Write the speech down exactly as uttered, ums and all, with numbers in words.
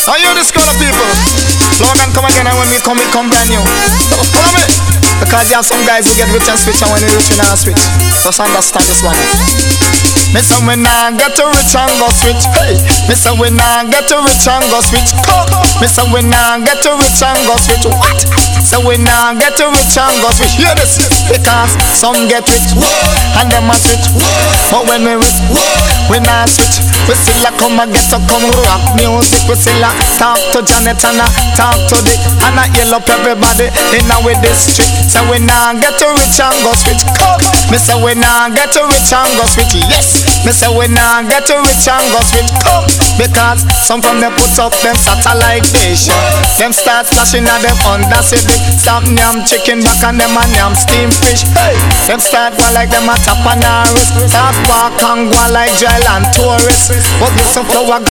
Are you this kind of people? Lord and come again, and when we come, we come brand new. So follow me. Because you have some guys who get rich and switch, and when you rich, you not switch. Just understand this one. Me say we nah get to rich and go switch. Hey, me say we nah get to rich and go switch. Come, me say we nah get to rich and go switch. What? So we nah get to rich and go switch. Hear this? Because some get rich and them a switch. But when we rich, we nah switch. We still a come and get to come rock music. We still a talk to Janet and a talk to Dick and a yell up everybody in our district. So we nah get to rich and go switch. Come, me say we nah get to rich and go switch. Yes. Me say we nah get to rich and go switch. Come, because some from them put up them satellite dish. Them start splashing at them under civic. Stop yam chicken back and them and yam steam fish. Hey, them start go like them a tap on a wrist. Start walk and go like jail and tourists. But get some flower